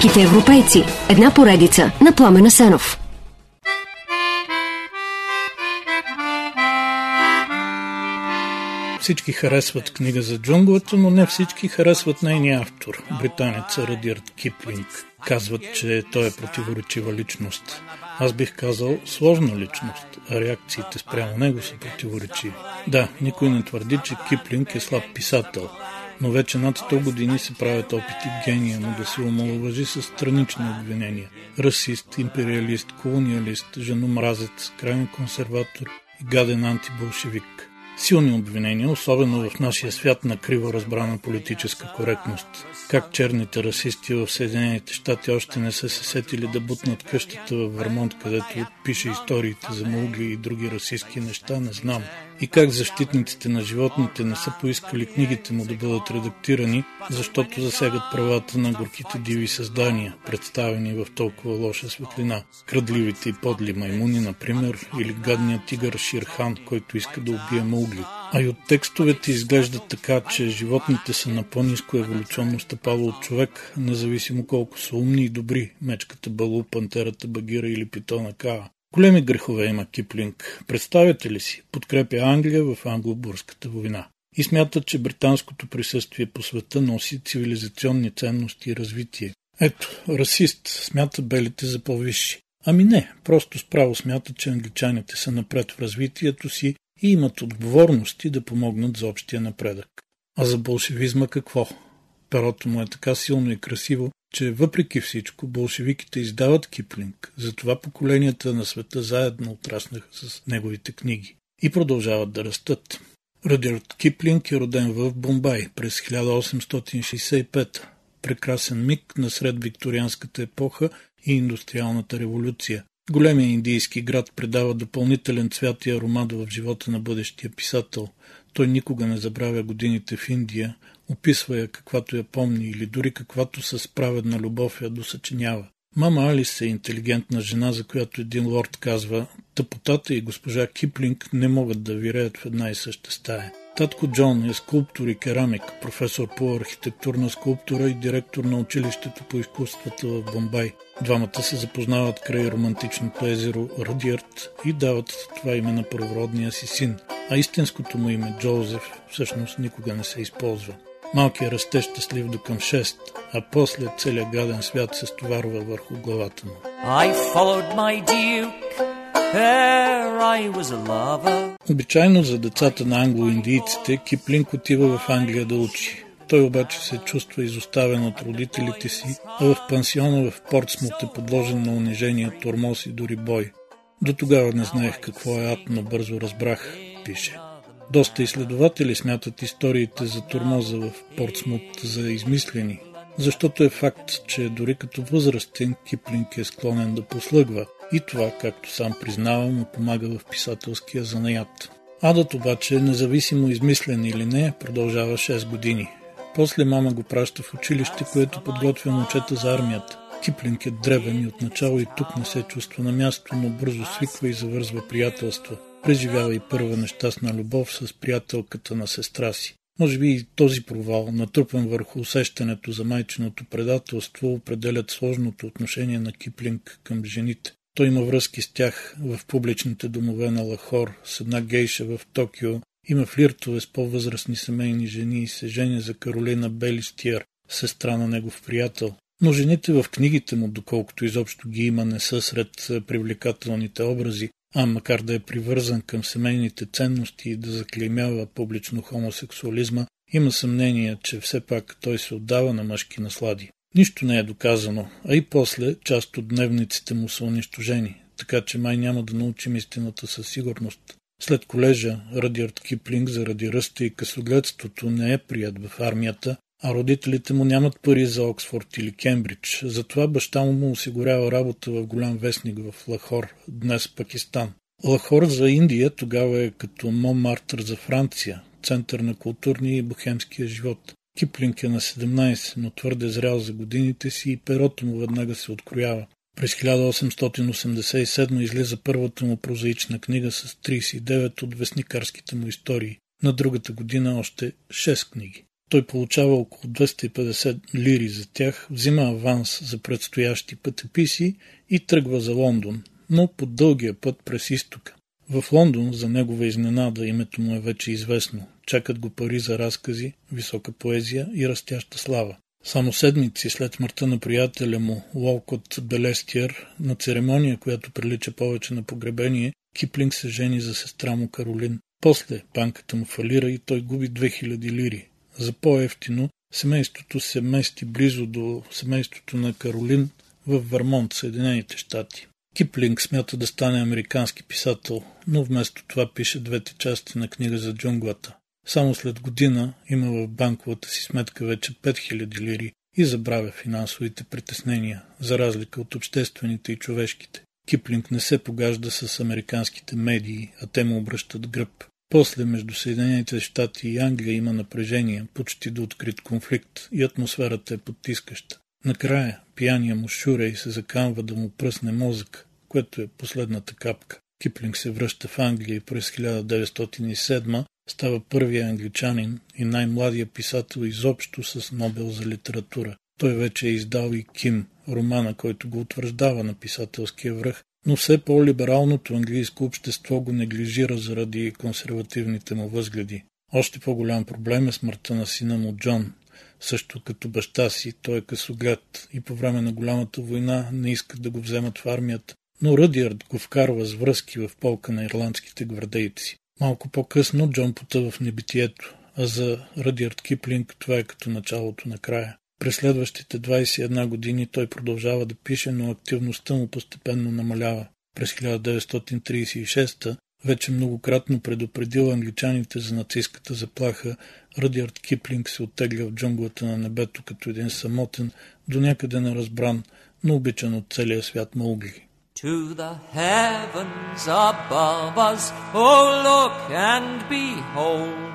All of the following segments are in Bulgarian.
Великите европейци. Една поредица на Пламен Асенов. Всички харесват книга за джунглата, но не всички харесват нейния автор, британеца Радиард Киплинг. Казват, че той е противоречива личност. Аз бих казал сложна личност, а реакциите спрямо него са противоречиви. Да, никой не твърди, че Киплинг е слаб писател, но вече над 100 години се правят опити гения му да се омаловажи с странични обвинения. Расист, империалист, колониалист, женомразец, крайен консерватор и гаден антиболшевик. Силни обвинения, особено в нашия свят на криво разбрана политическа коректност. Как черните расисти в Съединените щати още не са се сетили да бутнат къщата в Вермонт, където пише историите за Маугли и други расистски неща, не знам. И как защитниците на животните не са поискали книгите му да бъдат редактирани, защото засягат правата на горките диви създания, представени в толкова лоша светлина. Крадливите и подли маймуни, например, или гадният тигър Ширхан, който иска да убие Маугли. А и от текстовете изглеждат така, че животните са на по-ниско еволюционно стъпало от човек, независимо колко са умни и добри, мечката Балу, пантерата Багира или питона Каа. Големи грехове има Киплинг. Представете ли си? Подкрепя Англия в англо-бурската война. И смята, че британското присъствие по света носи цивилизационни ценности и развитие. Ето, расист, смята белите за по-висши. Ами не, просто справо смята, че англичаните са напред в развитието си и имат отговорности да помогнат за общия напредък. А за болшевизма какво? Перото му е така силно и красиво, че въпреки всичко болшевиките издават Киплинг, затова поколенията на света заедно отраснаха с неговите книги и продължават да растат. Радиард Киплинг е роден в Бомбай през 1865, прекрасен миг насред викторианската епоха и индустриалната революция. Големия индийски град придава допълнителен цвят и аромат в живота на бъдещия писател. Той никога не забравя годините в Индия, описва я каквато я помни или дори каквато със праведна любов я досъчинява. Мама Алис е интелигентна жена, за която един лорд казва: тъпотата и госпожа Киплинг не могат да виреят в една и съща стая. Татко Джон е скулптор и керамик, професор по архитектурна скулптура и директор на училището по изкуствата в Бомбай. Двамата се запознават край романтичното езеро Радиард и дават това име на първородния си син, а истинското му име Джозеф всъщност никога не се използва. Малкият расте щастлив до към 6, а после целият гаден свят се стоварва върху главата му. Обичайно за децата на англо-индийците Киплинг отива в Англия да учи. Той обаче се чувства изоставен от родителите си, а в пансиона в Портсмут е подложен на унижение, тормоз и дори бой. До тогава не знаех какво е ад, но бързо разбрах, пише. Доста изследователи смятат историите за тормоза в Портсмут за измислени, защото е факт, че дори като възрастен Киплинг е склонен да послъгва и това, както сам признава, му помага в писателския занаят. Адът обаче, независимо измислен или не, продължава 6 години. После мама го праща в училище, което подготвя момчета за армията. Киплинг е дребен и отначало и тук не се чувства на място, но бързо свиква и завързва приятелства. Преживява и първа нещастна любов с приятелката на сестра си. Може би и този провал, натрупан върху усещането за майчиното предателство, определят сложното отношение на Киплинг към жените. Той има връзки с тях в публичните домове на Лахор, с една гейша в Токио, има флиртове с по-възрастни семейни жени и се жени за Каролина Белистиер, сестра на негов приятел. Но жените в книгите му, доколкото изобщо ги има, не са сред привлекателните образи, а макар да е привързан към семейните ценности и да заклеймява публично хомосексуализма, има съмнение, че все пак той се отдава на мъжки наслади. Нищо не е доказано, а и после част от дневниците му са унищожени, така че май няма да научим истината със сигурност. След колежа Радиард Киплинг заради ръста и късогледството не е прият в армията, а родителите му нямат пари за Оксфорд или Кембридж. Затова баща му осигурява работа в голям вестник в Лахор, днес Пакистан. Лахор за Индия тогава е като Монмартър за Франция, център на културния и бохемския живот. Киплинг е на 17, но твърде зрял за годините си и перото му веднага се откроява. През 1887 излиза първата му прозаична книга с 39 от вестникарските му истории. На другата година още 6 книги. Той получава около 250 лири за тях, взима аванс за предстоящи пътеписи и тръгва за Лондон, но по дългия път през изтока. В Лондон, за негова изненада, името му е вече известно. Чакат го пари за разкази, висока поезия и растяща слава. Само седмици след смъртта на приятеля му, Уолкот Белестиер, на церемония, която прилича повече на погребение, Киплинг се жени за сестра му Каролин. После банката му фалира и той губи 2000 лири. За по-евтино семейството се мести близо до семейството на Каролин в Вермонт, Съединените щати. Киплинг смята да стане американски писател, но вместо това пише двете части на книга за джунглата. Само след година има в банковата си сметка вече 5000 лири и забравя финансовите притеснения, за разлика от обществените и човешките. Киплинг не се погажда с американските медии, а те му обръщат гръб. После между Съединените щати и Англия има напрежение, почти до открит конфликт и атмосферата е потискаща. Накрая пияния му Шурей се заканва да му пръсне мозък, което е последната капка. Киплинг се връща в Англия и през 1907 става първия англичанин и най-младия писател изобщо с Нобел за литература. Той вече е издал и Ким, романа, който го утвърждава на писателския връх, но все по-либералното английско общество го неглижира заради консервативните му възгледи. Още по-голям проблем е смъртта на сина му Джон. Също като баща си, той е късоглед и по време на голямата война не искат да го вземат в армията, но Ръдиард го вкарва с връзки в полка на ирландските гвардейци. Малко по-късно Джон потъва в небитието, а за Ръдиард Киплинг това е като началото на края. През следващите 21 години той продължава да пише, но активността му постепенно намалява. През 1936 вече многократно предупредил англичаните за нацистката заплаха, Ръдиард Киплинг се оттегля в джунглата на небето като един самотен, до някъде неразбран, но обичан от целия свят Маугли. To the heavens above us, oh look and behold.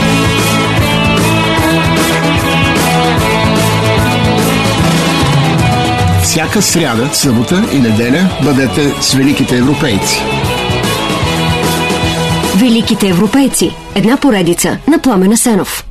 Всяка сряда, събота и неделя бъдете с великите европейци. Великите европейци. Една поредица на Пламен Асенов.